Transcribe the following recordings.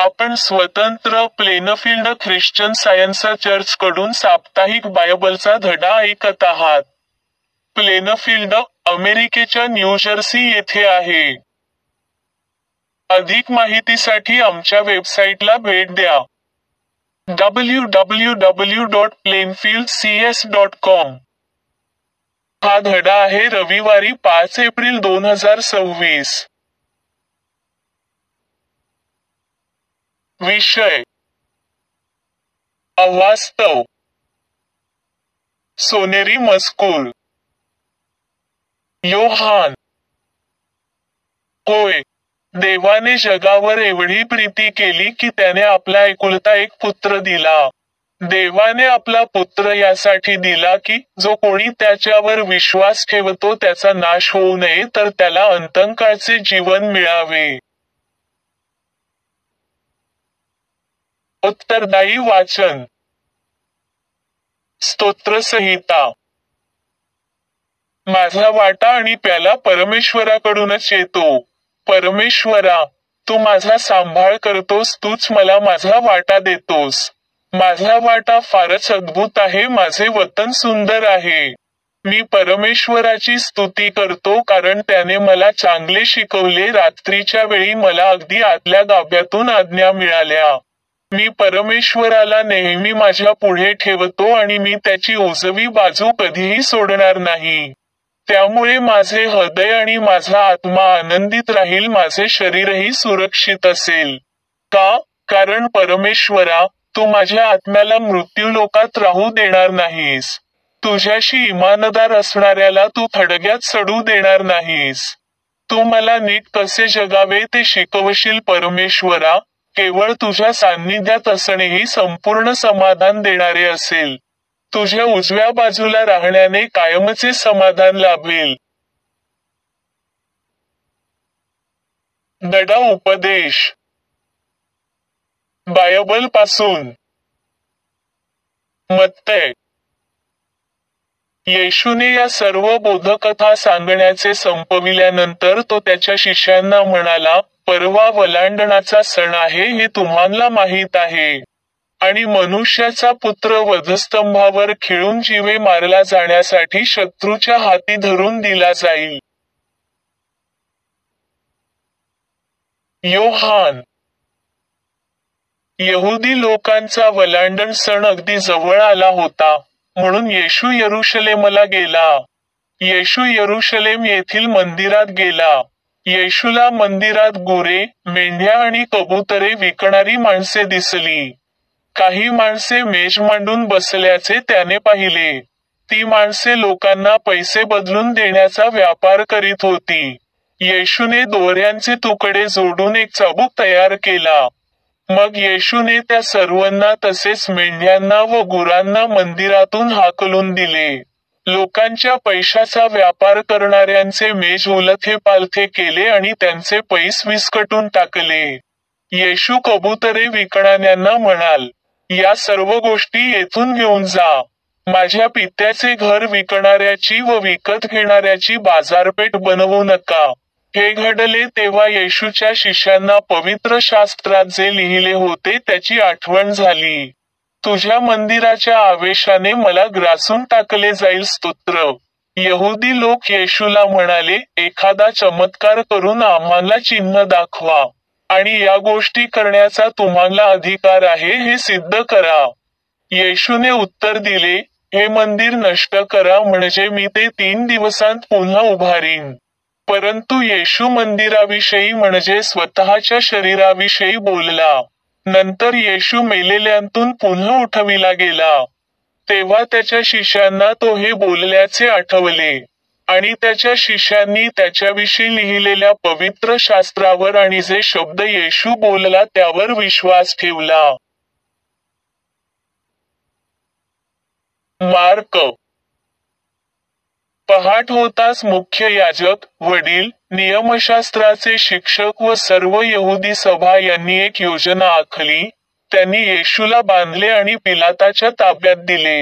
आपण स्वतंत्र Plainfield Christian science चर्चकडून साप्ताहिक बायबलचा धडा ऐकत आहात. प्लेनफील्ड, अमेरिकेच्या न्यूजर्सी येथे आहे. अधिक माहितीसाठी आमच्या वेबसाईटला भेट द्या. www.plainfieldcs.com. हा धडा आहे रविवारी 5 एप्रिल 2026. विषय: अवास्तव. सोनेरी मजकूर. योहान: होय, देवाने जगावर एवढी प्रीती केली की त्याने आपला एकुलता एक पुत्र दिला. देवाने आपला पुत्र यासाठी दिला की जो कोणी त्याच्यावर विश्वास ठेवतो त्याचा नाश होऊ नये तर त्याला अंतःकाळचे जीवन मिळावे. उत्तरदायी वाचन. स्तोत्रसंहिता. माझा वाटा आणि प्याला परमेश्वराकडूनच येतो. परमेश्वरा, तू माझा सांभाळ करतोस, तूच मला माझा वाटा देतोस. माझा वाटा फारच अद्भुत आहे, माझे वतन सुंदर आहे. मी परमेश्वराची स्तुती करतो कारण त्याने मला चांगले शिकवले. रात्रीच्या वेळी मला अगदी आतल्या गाभ्यातून आज्ञा मिळाल्या. मी परमेश्वराला नेहमी माझ्या पुढे ठेवतो आणि मी त्याची उजवी बाजू कधीही सोडणार नाही. त्यामुळे माझे हृदय आणि माझा आत्मा आनंदित राहील, माझे शरीरही सुरक्षित असेल. का? कारण परमेश्वरा, तू माझ्या आत्म्याला मृत्यूलोकात राहू देणार नाहीस. तुझ्याशी इमानदार असणाऱ्याला तू थडग्यात सडू देणार नाहीस. तू मला नीट कसे जगावे ते शिकवशील परमेश्वरा. केवळ तुझ्या सान्निध्यात असणेही संपूर्ण समाधान देणारे असेल. तुझ्या उजव्या बाजूला राहण्याने कायमचे समाधान लाभेल. धडा उपदेश. बायबलपासून. मत्तय. येशूने या सर्व बोधकथा सांगण्याचे संपविल्यानंतर तो त्याच्या शिष्यांना म्हणाला, परवा वलांडणाचा सण आहे हे तुम्हाला माहीत आहे. आणि मनुष्याचा पुत्र वधस्तंभावर खिळून जीवे मारला जाण्यासाठी शत्रूच्या हाती धरून दिला जाईल. योहान. यहुदी लोकांचा वलांडण सण अगदी जवळ आला होता, म्हणून येशू यरुशलेमला गेला. येशू यरुशलेम येथील मंदिरात गेला. येशूला मंदिरात गुरे, मेंढ्या आणि कबुतरे विकणारी माणसे दिसली. काही माणसे मेज मांडून बसल्याचे त्याने पाहिले. ती माणसे लोकांना पैसे बदलून देण्याचा व्यापार करीत होती. येशूने दोऱ्यांचे तुकडे जोडून एक चाबूक तयार केला. मग येशूने त्या सर्वांना तसेच मेंढ्यांना व गुरांना मंदिरातून हाकलून दिले. लोकांच्या पैशाचा व्यापार करणाऱ्यांचे मेज उलथे-पालथे केले आणि त्यांचे पैस विस्कटून टाकले. येशू कबुतरे विकणाऱ्यांना म्हणाल, या सर्व गोष्टी येथून घेऊन जा. माझ्या पित्याचे घर विकणाऱ्याची व विकत घेणाऱ्याची बाजारपेठ बनवू नका. हे घडले तेव्हा येशूच्या शिष्यांना पवित्र शास्त्रात जे लिहिले होते त्याची आठवण झाली. तुझ्या मंदिराच्या आवेशाने मला ग्रासून टाकले जाईल. स्तोत्र. यहुदी लोक येशूला म्हणाले, एखादा चमत्कार करून आम्हाला चिन्ह दाखवा. आणि या गोष्टी करण्याचा तुम्हाला अधिकार आहे हे सिद्ध करा. येशूने उत्तर दिले, हे मंदिर नष्ट करा म्हणजे मी ते 3 दिवसांत पुन्हा उभारीन. परंतु येशू मंदिराविषयी म्हणजे स्वतःच्या शरीराविषयी बोलला. नंतर येशू मेलेल्यांतून पुन्हा उठविला गेला. तेव्हा त्याच्या शिष्यांना तो हे बोलल्याचे आठवले. आणि त्याच्या शिष्यांनी त्याच्याविषयी लिहिलेल्या पवित्र शास्त्रावर आणि जे शब्द येशू बोलला त्यावर विश्वास ठेवला. मार्क. पहाट होताच मुख्य याजक, वडील, नियमशास्त्राचे शिक्षक व सर्व यहुदी सभा यांनी एक योजना आखली. त्यांनी येशूला बांधले आणि पिलाताच्या ताब्यात दिले.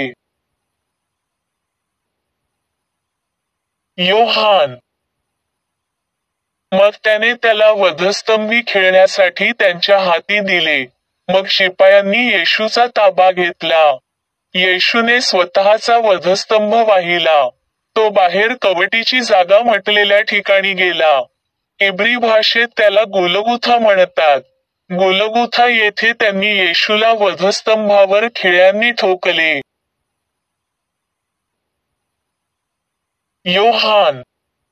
योहान. मग त्याने त्याला वधस्तंभी खेळण्यासाठी त्यांच्या हाती दिले. मग शिपायांनी येशूचा ताबा घेतला. येशूने स्वतःचा वधस्तंभ वाहिला. तो बाहेर कवटीची जागा म्हटलेल्या ठिकाणी गेला. इब्री भाषेत त्याला गोलगोथा म्हणतात. गोलगोथा येथे त्यांनी येशूला वधस्तंभावर खिळ्यांनी ठोकले. योहान.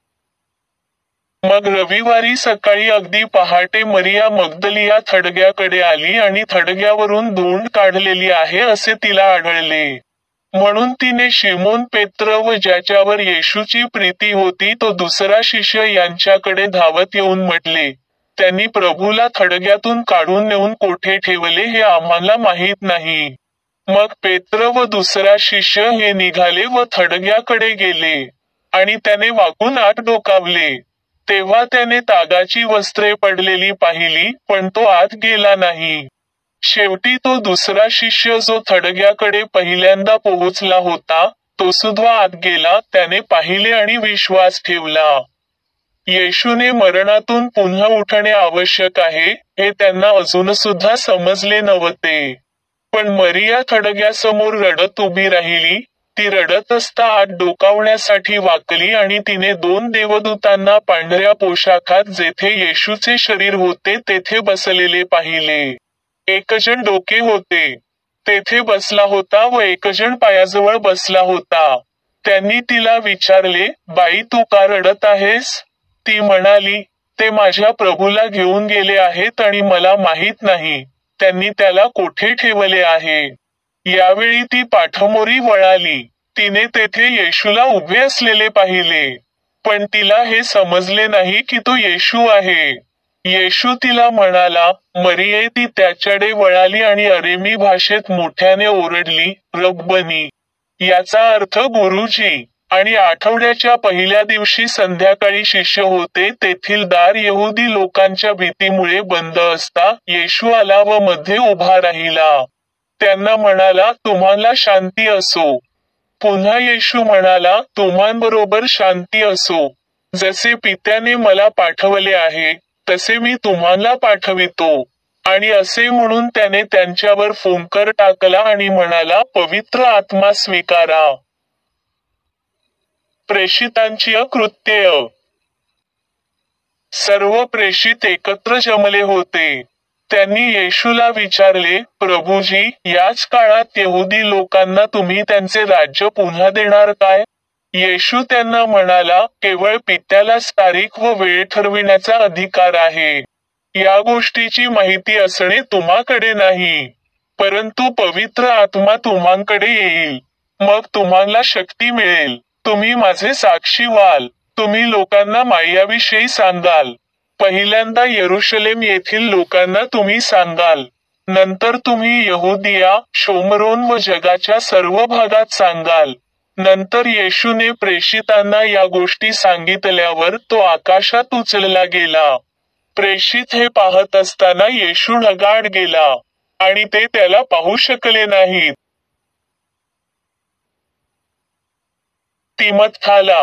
मग रविवारी सकाळी अगदी पहाटे मरिया मग्दलिया थडग्याकडे आली आणि थडग्यावरून धूळ काढलेली आहे असे तिला आढळले. म्हणून तिने शिमोन पेत्र व ज्याच्यावर येशूची प्रीती होती तो दुसरा शिष्य यांच्याकडे धावत येऊन म्हटले, त्यांनी प्रभूला थडग्यातून काढून नेऊन कोठे ठेवले हे आम्हाला माहीत नाही. मग पेत्र व दुसरा शिष्य हे निघाले व थडग्याकडे गेले. आणि त्याने वाकून आत डोकावले. तेव्हा त्याने तागाची वस्त्रे पडलेली पाहिली, पण तो आत गेला नाही. शेवटी तो दुसरा शिष्य जो थडग्याकडे पहिल्यांदा पोहोचला होता, तो सुद्धा आत गेला. त्याने पाहिले आणि विश्वास ठेवला. येशूने मरणातून पुन्हा उठणे आवश्यक आहे, हे त्यांना अजूनसुद्धा समजले नव्हते. पण मरिया थडग्यासमोर रडत उभी राहिली. ती रडत असता आत डोकावण्यासाठी वाकली आणि तिने 2 देवदूतांना पांढऱ्या पोशाखात जेथे येशूचे शरीर होते तेथे बसलेले पाहिले. एकजण डोके होते तेथे बसला होता व एकजण पायाजवळ बसला होता. त्यांनी तिला विचारले, बाई तू का रडत आहेस? ती म्हणाली, ते माझ्या प्रभूला घेऊन गेले आहेत आणि मला माहीत नाही त्यांनी त्याला कोठे ठेवले आहे. यावेळी ती पाठमोरी वळाली. तिने तेथे येशूला उभे असलेले पाहिले. पण तिला हे समजले नाही की तो येशू आहे. येशू तिला म्हणाला, मरिये. ती त्याच्याकडे वळाली आणि अरेमी भाषेत मोठ्याने ओरडली, रब्बनी, याचा अर्थ गुरुजी. आणि आठवड्याच्या पहिल्या दिवशी संध्याकाळी शिष्य होते तेथील दार यहुदी लोकांच्या भीतीमुळे बंद असता येशू आला व मध्ये उभा राहिला. त्यांना म्हणाला, तुम्हाला शांती असो. पुन्हा येशू म्हणाला, तुम्हांबरोबर शांती असो. जसे पित्याने मला पाठवले आहे तसे मी तुम्हाला पाठवितो. आणि असे म्हणून त्याने त्यांच्यावर फुंकर टाकला आणि म्हणाला, पवित्र आत्मा स्वीकारा. प्रेषितांची कृत्ये. सर्व प्रेषित एकत्र जमले होते. त्यांनी येशूला विचारले, प्रभूजी, याच काळात यहुदी लोकांना तुम्ही त्यांचे राज्य पुन्हा देणार काय? येशू त्यांना म्हणाला, केवळ पित्यालाच तारीख व वेळ ठरविण्याचा अधिकार आहे. या गोष्टीची माहिती असणे तुम्हाकडे नाही. परंतु पवित्र आत्मा तुम्हांकडे येईल. मग तुम्हाला शक्ती मिळेल. तुम्ही माझे साक्षी व्हाल. तुम्ही लोकांना माझ्याविषयी सांगाल. पहिल्यांदा यरुशलेम येथील लोकांना तुम्ही सांगाल. नंतर तुम्ही यहुदिया, शोमरोन व जगाच्या सर्व भागात सांगाल. नंतर येशूने प्रेषितांना या गोष्टी सांगितल्यावर तो आकाशात उचलला गेला. प्रेषित हे पाहत असताना येशू ढगात गेला आणि ते त्याला पाहू शकले नाहीत. तिमोथेला.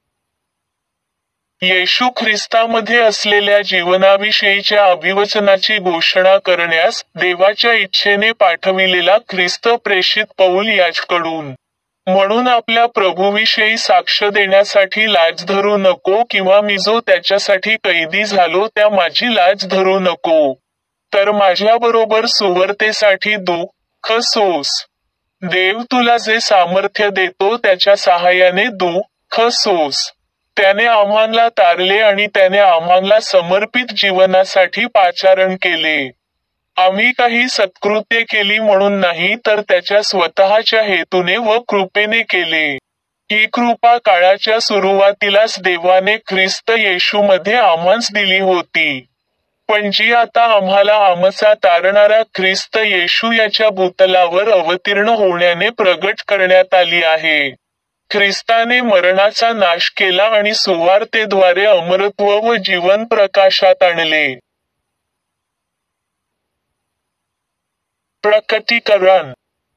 येशू ख्रिस्तामध्ये असलेल्या जीवनाविषयीच्या अभिवचनाची घोषणा करण्यास देवाच्या इच्छेने पाठविलेला ख्रिस्त प्रेषित पौल याजकडून. म्हणून आपल्या प्रभूविषयी साक्ष देण्यासाठी लाज धरू नको, किंवा मी जो त्याच्यासाठी कैदी झालो त्या माझी लाज धरू नको. तर माझ्याबरोबर सुवार्तेसाठी दुःख सोस. देव तुला जे सामर्थ्य देतो त्याच्या सहाय्याने दुःख सोस. त्याने आम्हाला तारले आणि त्याने आम्हाला समर्पित जीवनासाठी पाचारण केले. आम्ही काही सत्कृत्ये केली म्हणून नाही, तर त्याच्या स्वतःच्या हेतूने व कृपेने केले. ही कृपा काळाच्या सुरुवातीलाच देवाने ख्रिस्त येशूमध्ये आम्हास दिली होती. पण जी आता आम्हाला आमचा तारणारा ख्रिस्त येशू याच्या भूतलावर अवतीर्ण होण्याने प्रगट करण्यात आली आहे. ख्रिस्ताने मरणाचा नाश केला आणि सुवार्तेद्वारे अमरत्व व जीवन प्रकाशात आणले. प्रकटीकरण.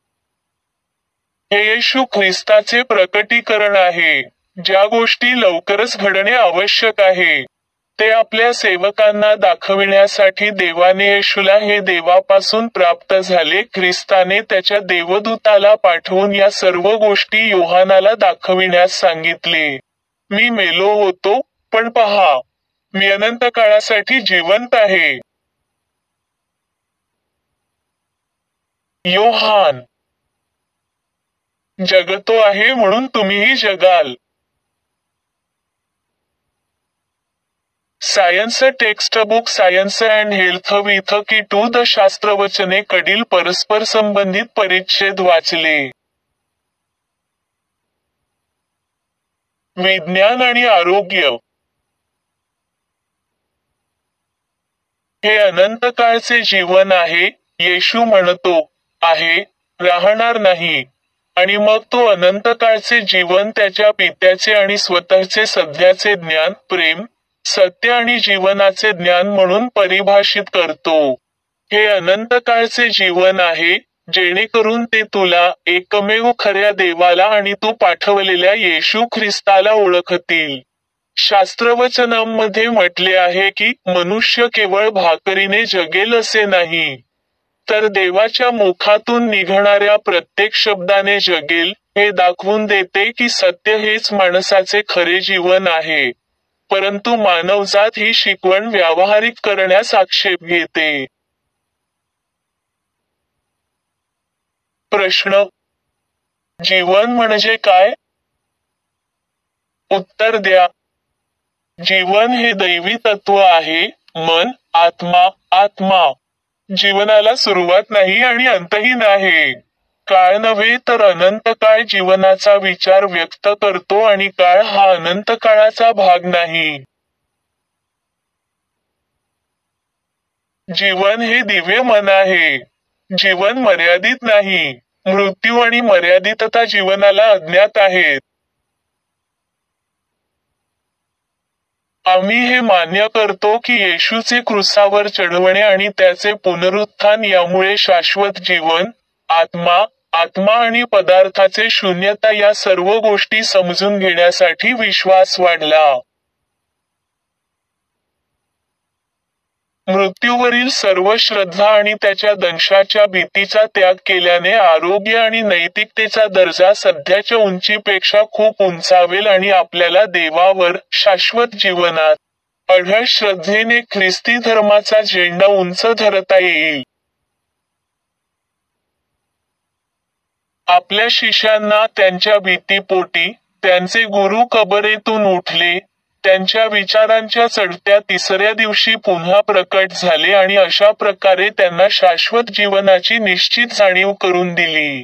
हे येशू ख्रिस्ताचे प्रकटीकरण आहे, ज्या गोष्टी लवकरच घडणे आवश्यक आहे. ते आपल्या सेवकांना दाखविण्यासाठी देवाने येशूला हे देवापासून प्राप्त झाले. ख्रिस्ताने त्याच्या देवदूताला पाठवून या सर्व गोष्टी योहानाला दाखविण्यास सांगितले. मी मेलो होतो, पण पहा, मी अनंत काळासाठी जिवंत आहे. योहान जगतो आहे म्हणून तुम्हीही जगाल. Science textbook science and health with key to the शास्त्रवचने कडील परस्पर संबंधित परिच्छेद वाचले. विज्ञान आणि आरोग्य हे अनंत काळचे जीवन आहे, येशू म्हणतो आहे, राहणार नाही. आणि मग तो अनंत काळचे जीवन त्याच्या पित्याचे आणि स्वतःचे सध्याचे ज्ञान, प्रेम, सत्य आणि जीवनाचे ज्ञान म्हणून परिभाषित करतो. हे अनंत काळचे जीवन आहे, जेणेकरून ते तुला, एकमेव खऱ्या देवाला आणि तू पाठवलेल्या येशू ख्रिस्ताला ओळखतील. शास्त्रवचनांमध्ये म्हटले आहे की मनुष्य केवळ भाकरीने जगेल असे नाही, तर देवाच्या मुखातून निघणाऱ्या प्रत्येक शब्दाने जगेल. हे दाखवून देते की सत्य हेच माणसाचे खरे जीवन आहे. परंतु मानवजात ही शिकवण व्यावहारिक करण्यास आक्षेप घेते. प्रश्न: जीवन म्हणजे काय? उत्तर द्या. जीवन हे दैवी तत्व आहे. मन, आत्मा. जीवनाला सुरुवात नाही आणि अंतही नाही. काळ नव्हे तर अनंत काळ जीवनाचा विचार व्यक्त करतो आणि काळ हा अनंत काळाचा भाग नाही. जीवन हे दिव्य मन आहे. जीवन मर्यादित नाही. मृत्यू आणि मर्यादितता जीवनाला अज्ञात आहेत. आम्ही हे मान्य करतो की येशूचे क्रूसावर चढवणे आणि त्याचे पुनरुत्थान यामुळे शाश्वत जीवन, आत्मा आणि पदार्थाचे शून्यता या सर्व गोष्टी समजून घेण्यासाठी विश्वास वाढला. मृत्यूवरील सर्व श्रद्धा आणि त्याच्या दंशाच्या भीतीचा त्याग केल्याने आरोग्य आणि नैतिकतेचा दर्जा सध्याच्या उंचीपेक्षा खूप उंचावेल आणि आपल्याला देवावर, शाश्वत जीवनात, अढळ श्रद्धेने ख्रिस्ती धर्माचा झेंडा उंच धरता येईल. आपल्या शिष्यांना त्यांच्या भीतीपोटी, त्यांचे गुरु कबरेतून उठले, त्यांच्या विचारांच्या चढत्या तिसऱ्या दिवशी पुन्हा प्रकट झाले आणि अशा प्रकारे त्यांना शाश्वत जीवनाची निश्चित जाणीव करून दिली.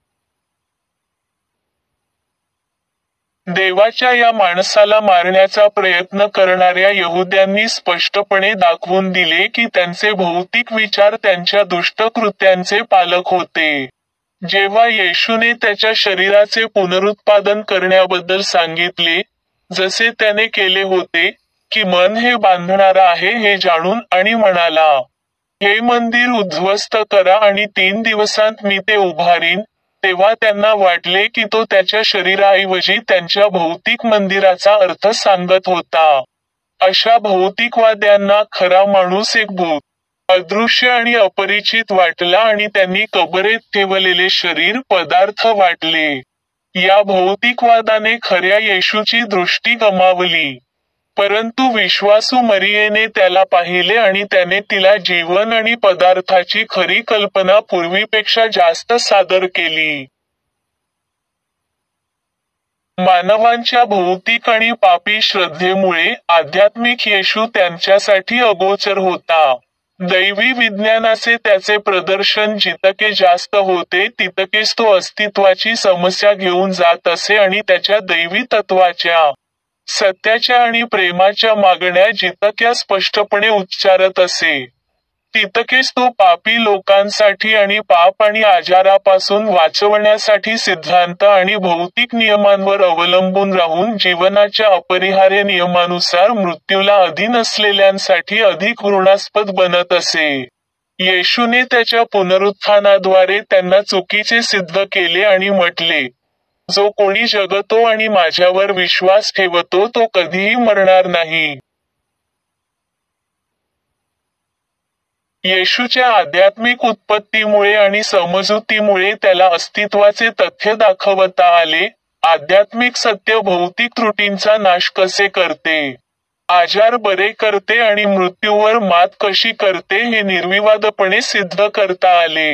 देवाच्या या माणसाला मारण्याचा प्रयत्न करणाऱ्या यहुद्यांनी स्पष्टपणे दाखवून दिले की त्यांचे भौतिक विचार त्यांच्या दुष्ट कृत्यांचे पालक होते. जेव्हा येशूने त्याच्या शरीराचे पुनरुत्पादन करण्याबद्दल सांगितले, जसे त्याने केले होते, की मन हे बांधणारा आहे हे जाणून आणि म्हणाला, हे मंदिर उद्ध्वस्त करा आणि 3 दिवसांत मी ते उभारीन, तेव्हा त्यांना वाटले की तो त्याच्या शरीराऐवजी त्यांच्या भौतिक मंदिराचा अर्थ सांगत होता. अशा भौतिकवाद्यांना खरा माणूस एक भूत, अदृश्य आणि अपरिचित वाटला आणि त्यांनी कबरेत ठेवलेले शरीर पदार्थ वाटले. या भौतिकवादाने खऱ्या येशूची दृष्टी गमावली. परंतु विश्वासू मरियेने त्याला पाहिले आणि त्याने तिला जीवन आणि पदार्थाची खरी कल्पना पूर्वीपेक्षा जास्त सादर केली. मानवांच्या भौतिक आणि पापी श्रद्धेमुळे आध्यात्मिक येशू त्यांच्यासाठी अगोचर होता. दैवी विज्ञानाचे त्याचे प्रदर्शन जितके जास्त होते तितकेच तो अस्तित्वाची समस्या घेऊन जात असे आणि त्याच्या दैवी तत्वाच्या, सत्याच्या आणि प्रेमाच्या मागण्या जितक्या स्पष्टपणे उच्चारत असे, तितकेच तो पापी लोकांसाठी आणि पाप आणि आजारापासून वाचवण्यासाठी सिद्धांत आणि भौतिक नियमांवर अवलंबून राहून जीवनाच्या अपरिहार्य नियमानुसार मृत्यूला अधीन असलेल्यांसाठी अधिक घृणास्पद बनत असे. येशूने त्याच्या पुनरुत्थानाद्वारे त्यांना चुकीचे सिद्ध केले आणि म्हटले, जो कोणी जगतो आणि माझ्यावर विश्वास ठेवतो तो कधीही मरणार नाही. येशूच्या आध्यात्मिक उत्पत्तीमुळे आणि समजुतीमुळे त्याला अस्तित्वाचे तथ्य दाखवता आले. आध्यात्मिक सत्य भौतिक त्रुटींचा नाश कसे करते, आजार बरे करते आणि मृत्यूवर मात कशी करते हे निर्विवादपणे सिद्ध करता आले.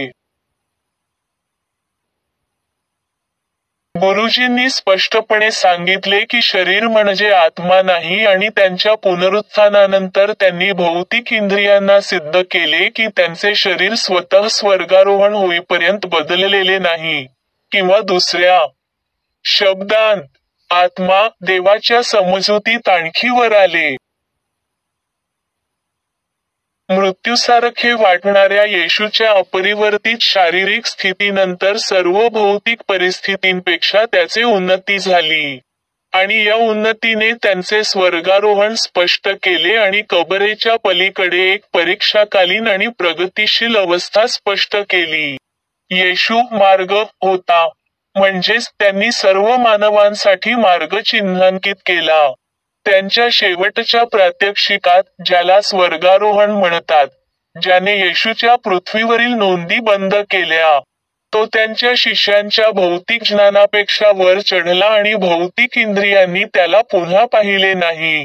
गुरुजींनी स्पष्टपणे सांगितले की शरीर म्हणजे आत्मा नाही आणि त्यांच्या पुनरुत्थानानंतर त्यांनी भौतिक इंद्रियांना सिद्ध केले की त्यांचे शरीर स्वतः स्वर्गारोहण होईपर्यंत बदललेले नाही, किंवा दुसऱ्या शब्दांत, आत्मा देवाच्या समजुतीत आणखी वर आले. मृत्यूसारखे वाटणाऱ्या येशूच्या अपरिवर्तित शारीरिक स्थितीनंतर सर्व भौतिक परिस्थितींपेक्षा त्याचे उन्नती झाली. आणि या उन्नतीने त्यांचे स्वर्गारोहण स्पष्ट केले आणि कबरेच्या पलीकडे एक परीक्षाकालीन आणि प्रगतिशील अवस्था स्पष्ट केली. येशू मार्ग होता, म्हणजेच त्यांनी सर्व मानवांसाठी मार्ग चिन्हांकित केला. त्यांच्या शेवटच्या प्रात्यक्षिकात, ज्याला स्वर्गारोहण म्हणतात, ज्याने येशूच्या पृथ्वीवरील नोंदी बंद केल्या, तो त्यांच्या शिष्यांच्या भौतिक ज्ञानापेक्षा वर चढला आणि भौतिक इंद्रियांनी त्याला पुन्हा पाहिले नाही.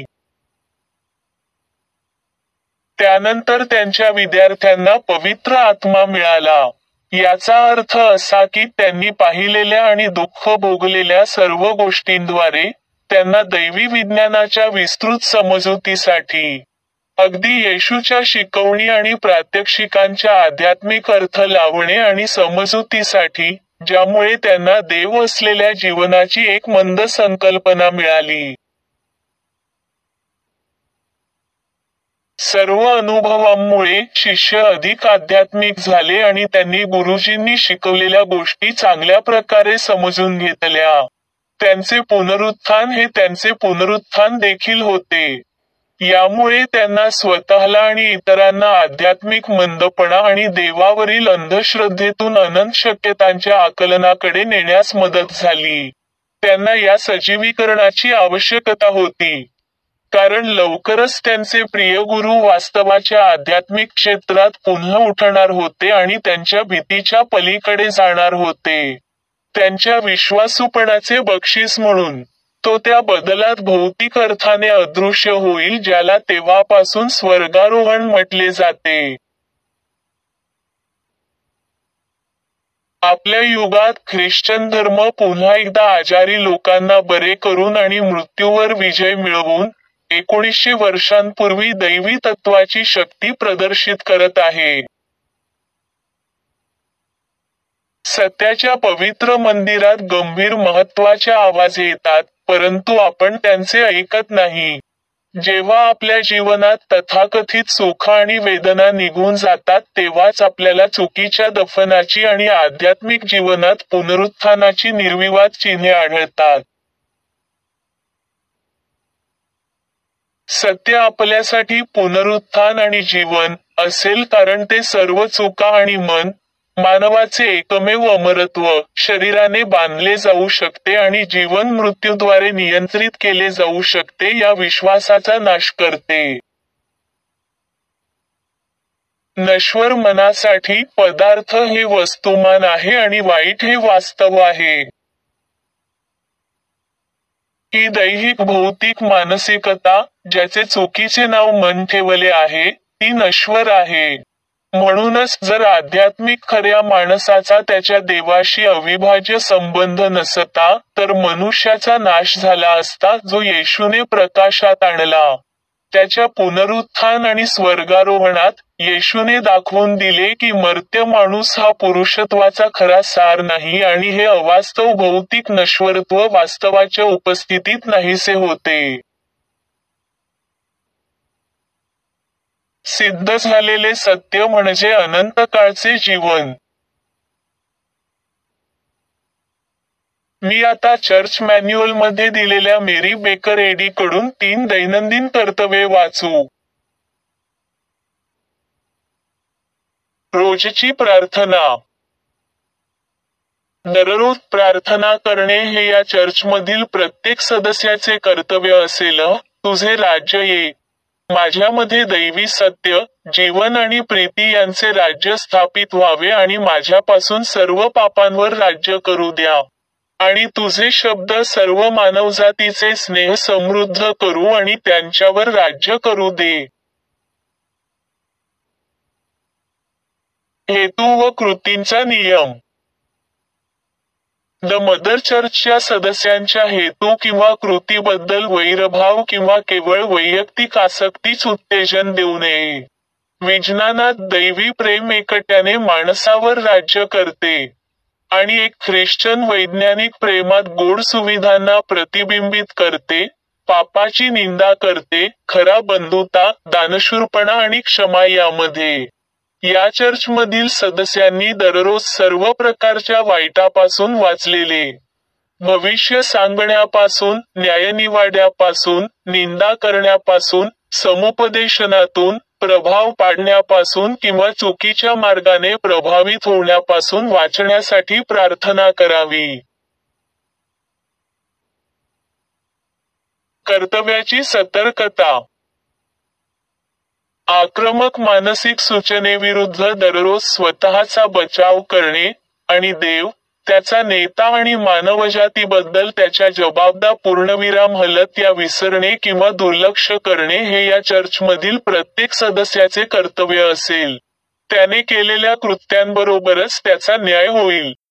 त्यानंतर त्यांच्या विद्यार्थ्यांना पवित्र आत्मा मिळाला. याचा अर्थ असा की त्यांनी पाहिलेल्या आणि दुःख भोगलेल्या सर्व गोष्टींद्वारे, त्यांना दैवी विज्ञानाच्या विस्तृत समजुतीसाठी, अगदी येशूच्या शिकवणी आणि प्रात्यक्षिकांच्या आध्यात्मिक अर्थ लावणे आणि समजुतीसाठी, ज्यामुळे त्यांना देव असलेल्या जीवनाची एक मंद संकल्पना मिळाली. सर्व अनुभवांमुळे शिष्य अधिक आध्यात्मिक झाले आणि त्यांनी गुरुजींनी शिकवलेल्या गोष्टी चांगल्या प्रकारे समजून घेतल्या. त्यांचे पुनरुत्थान हे त्यांचे पुनरुत्थान देखील होते. यामुळे त्यांना स्वतःला आणि इतरांना आध्यात्मिक मंदपणा आणि देवावरील अंधश्रद्धेतून अनंत शक्यतांच्या आकलनाकडे नेण्यास मदत झाली. त्यांना या सजीवीकरणाची आवश्यकता होती, कारण लवकरच त्यांचे प्रिय गुरु वास्तवाच्या आध्यात्मिक क्षेत्रात पुन्हा उठणार होते आणि त्यांच्या भीतीच्या पलीकडे जाणार होते. त्यांच्या विश्वासूपणाचे बक्षीस म्हणून, तो त्या बदलात भौतिक अर्थाने अदृश्य होईल, ज्याला तेव्हापासून स्वर्गारोहण म्हटले जाते. आपल्या युगात ख्रिश्चन धर्म पुन्हा एकदा आजारी लोकांना बरे करून आणि मृत्यूवर विजय मिळवून, 1900 वर्षांपूर्वी दैवी तत्वाची शक्ती प्रदर्शित करत आहे. सत्याच्या पवित्र मंदिरात गंभीर महत्त्वाच्या आवाज येतात, परंतु आपण त्यांचे ऐकत नाही. जेव्हा आपल्या जीवनात तथाकथित सुख आणि वेदना निघून जातात तेव्हाच आपल्याला चुकीच्या दफनाची आणि आध्यात्मिक जीवनात पुनरुत्थानाची निर्विवाद चिन्हे आढळतात. सत्य आपल्यासाठी पुनरुत्थान आणि जीवन असेल, कारण ते सर्व चुका आणि मानवाचे एकमेव अमरत्व, शरीराने बांधले जाऊ शकते आणि जीवन मृत्यूद्वारे नियंत्रित केले जाऊ शकते या विश्वासाचा नाश करते. नश्वर मनासाठी पदार्थ हे वस्तुमान आहे आणि वाईट हे वास्तव आहे. ही दैहिक भौतिक मानसिकता, ज्याचे चुकीचे नाव मन ठेवले आहे, ती नश्वर आहे. म्हणूनच जर आध्यात्मिक खऱ्या माणसाचा त्याच्या देवाशी अविभाज्य संबंध नसता, तर मनुष्याचा नाश झाला असता जो येशूने प्रकाशात आणला. त्याच्या पुनरुत्थान आणि स्वर्गारोहणात, येशूने दाखवून दिले की मर्त्य माणूस हा पुरुषत्वाचा खरा सार नाही आणि हे अवास्तव भौतिक नश्वरत्व वास्तवाच्या उपस्थितीत नाहीसे होते. सिद्ध झालेले सत्य म्हणजे अनंत काळचे जीवन. मी आता चर्च मॅन्युअलमध्ये दिलेल्या मेरी बेकर एडी कडून 3 दैनंदिन कर्तव्ये वाचू. रोजची प्रार्थना. दररोज प्रार्थना करणे हे या चर्चमधील प्रत्येक सदस्याचे कर्तव्य असेल. तुझे राज्य ये. माझ्यामध्ये दैवी सत्य, जीवन आणि प्रीती यांचे राज्य स्थापित व्हावे आणि माझ्यापासून सर्व पापांवर राज्य करू द्या. आणि तुझे शब्द सर्व मानवजातीचे स्नेह समृद्ध करू आणि त्यांच्यावर राज्य करू दे. हेतू व कृतींचा नियम. द मदर चर्चच्या सदस्यांच्या हेतू किंवा कृतीबद्दल वैरभाव किंवा केवळ वैयक्तिक आसक्तीच उत्तेजन देऊ नये. विज्ञानात दैवी प्रेम एकट्याने माणसावर राज्य करते. आणि एक ख्रिश्चन वैज्ञानिक प्रेमात गोड सुविधांना प्रतिबिंबित करते, पापाची निंदा करते, खरा बंधुता, दानशूरपणा आणि क्षमा यामध्ये. या चर्चमधील सदस्यांनी दररोज सर्व प्रकारच्या वाईटापासून वाचलेले. भविष्य सांगण्यापासून, न्यायनिवाड्यापासून, निंदा करण्यापासून, समुपदेशनातून, प्रभाव पाडण्यापासून किंवा चुकीच्या मार्गाने प्रभावित होण्यापासून वाचण्यासाठी प्रार्थना करावी. कर्तव्याची सतर्कता. आक्रमक मानसिक सूचनेविरुद्ध दररोज स्वतःचा बचाव करणे, आणि देव, त्याचा नेता आणि मानवजातीबद्दल त्याच्या जबाबदार पूर्णविराम हलत या विसरणे किंवा दुर्लक्ष करणे हे या चर्चमधील प्रत्येक सदस्याचे कर्तव्य असेल. त्याने केलेल्या कृत्यांबरोबरच त्याचा न्याय होईल.